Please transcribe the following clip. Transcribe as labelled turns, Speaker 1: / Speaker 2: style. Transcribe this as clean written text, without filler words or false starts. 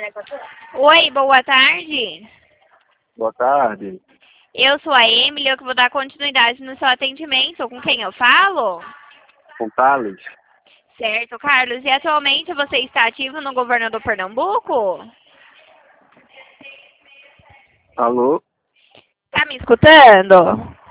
Speaker 1: Oi, boa tarde.
Speaker 2: Boa tarde.
Speaker 1: Eu sou a Emily, eu que vou dar continuidade no seu atendimento. Com quem eu falo?
Speaker 2: Com Thales.
Speaker 1: Certo, Carlos. E atualmente você está ativo no governo do Pernambuco?
Speaker 2: Alô?
Speaker 1: Tá me escutando?